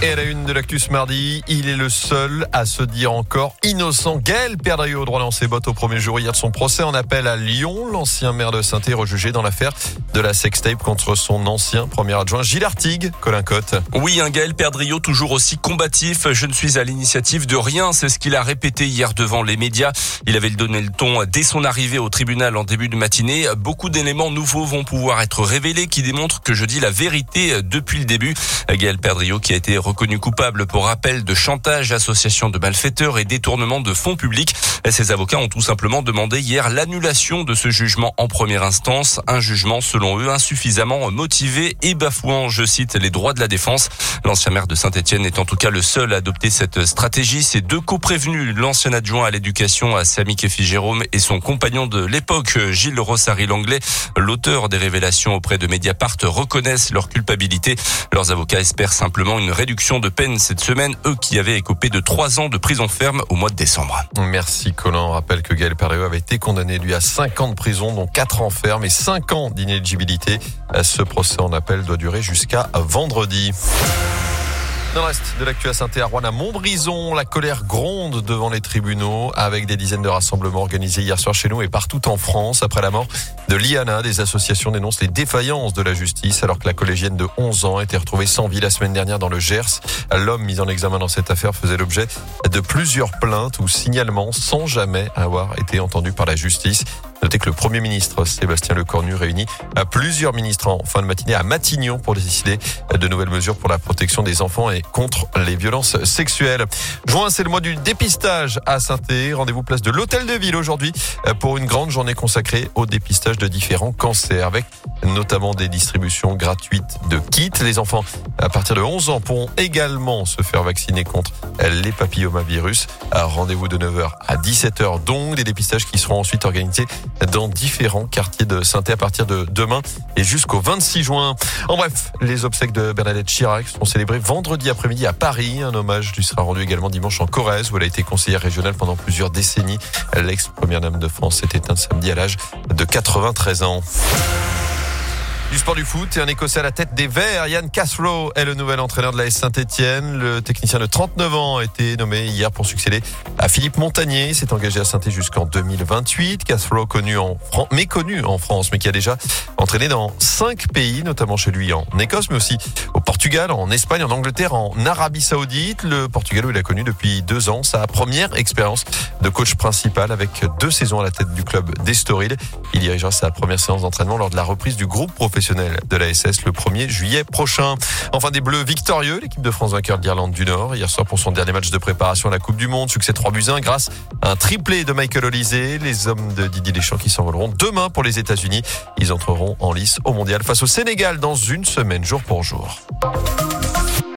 Et à la une de l'actu ce mardi, il est le seul à se dire encore innocent. Gaël Perdriau, droit dans ses bottes au premier jour hier de son procès en appel à Lyon. L'ancien maire de Saint-Étienne rejugé dans l'affaire de la sextape contre son ancien premier adjoint Gilles Artigue. Colin Cotte. Oui, un Gaël Perdriau toujours aussi combatif. Je ne suis à l'initiative de rien. C'est ce qu'il a répété hier devant les médias. Il avait donné le ton dès son arrivée au tribunal en début de matinée. Beaucoup d'éléments nouveaux vont pouvoir être révélés qui démontrent que je dis la vérité depuis le début. Gaël Perdriau qui a été reconnu coupable pour rappel de chantage, association de malfaiteurs et détournement de fonds publics. Ses avocats ont tout simplement demandé hier l'annulation de ce jugement en première instance. Un jugement selon eux insuffisamment motivé et bafouant, je cite, les droits de la défense. L'ancien maire de Saint-Étienne est en tout cas le seul à adopter cette stratégie. Ses deux co-prévenus, l'ancien adjoint à l'éducation à Samy Kefi-Jérôme et son compagnon de l'époque, Gilles Rossary-Langlais, l'auteur des révélations auprès de Mediapart, reconnaissent leur culpabilité. Leurs avocats espèrent simplement une réduction de peine cette semaine, eux qui avaient écopé de 3 ans de prison ferme au mois de décembre. Merci Colin. On rappelle que Gaël Perdriau avait été condamné lui à 5 ans de prison, dont 4 ans ferme et 5 ans d'inéligibilité. Ce procès en appel doit durer jusqu'à vendredi. Dans le reste de l'actu à Saint-Étienne, à Rouen, à Montbrison, la colère gronde devant les tribunaux avec des dizaines de rassemblements organisés hier soir chez nous et partout en France. Après la mort de Liana, des associations dénoncent les défaillances de la justice alors que la collégienne de 11 ans a été retrouvée sans vie la semaine dernière dans le Gers. L'homme mis en examen dans cette affaire faisait l'objet de plusieurs plaintes ou signalements sans jamais avoir été entendu par la justice. Notez que le Premier ministre Sébastien Lecornu réunit plusieurs ministres en fin de matinée à Matignon pour décider de nouvelles mesures pour la protection des enfants et contre les violences sexuelles. Juin, c'est le mois du dépistage à Saint-Étienne. Rendez-vous place de l'Hôtel de Ville aujourd'hui pour une grande journée consacrée au dépistage de différents cancers avec notamment des distributions gratuites de kits. Les enfants à partir de 11 ans pourront également se faire vacciner contre les papillomavirus. Rendez-vous de 9h à 17h donc. Des dépistages qui seront ensuite organisés dans différents quartiers de Saint-Étienne à partir de demain et jusqu'au 26 juin. En bref, les obsèques de Bernadette Chirac seront célébrées vendredi après-midi à Paris. Un hommage lui sera rendu également dimanche en Corrèze où elle a été conseillère régionale pendant plusieurs décennies. L'ex-première dame de France s'est éteinte samedi à l'âge de 93 ans. Du sport du foot et un Écossais à la tête des Verts. Ian Cathro est le nouvel entraîneur de l'AS Saint-Étienne. Le technicien de 39 ans a été nommé hier pour succéder à Philippe Montagnier. Il s'est engagé à Saint-Étienne jusqu'en 2028. Cathro méconnu en France, mais qui a déjà entraîné dans 5 pays, notamment chez lui en Écosse, mais aussi au Portugal, en Espagne, en Angleterre, en Arabie Saoudite. Le Portugal où il a connu depuis 2 ans sa première expérience de coach principal avec 2 saisons à la tête du club d'Estoril. Il dirigera sa première séance d'entraînement lors de la reprise du groupe professionnel de la SS le 1er juillet prochain. Enfin, des Bleus victorieux, l'équipe de France vainqueur de l'Irlande du Nord hier soir pour son dernier match de préparation à la Coupe du Monde. Succès 3-1 grâce à un triplé de Michael Olysée. Les hommes de Didier Deschamps qui s'envoleront demain pour les États-Unis. Ils entreront en lice au Mondial face au Sénégal dans une semaine jour pour jour.